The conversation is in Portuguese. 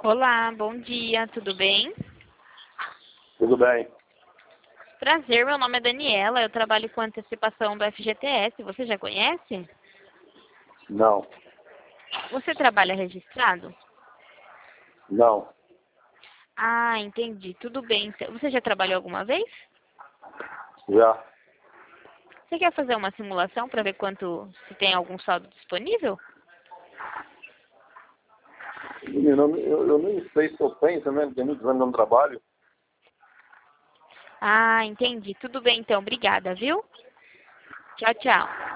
Olá, bom dia, tudo bem? Tudo bem? Prazer, meu nome é Daniela, eu trabalho com antecipação do FGTS, você já conhece? Não, Você trabalha registrado? não, Ah, entendi, tudo bem. Então, você já trabalhou alguma vez? já. Você quer fazer uma simulação para ver quanto, se tem algum saldo disponível? Menino, eu nem sei se eu penso, né? Tem muitos anos que eu não trabalho. Ah, entendi, tudo bem então, obrigada, viu? Tchau, tchau.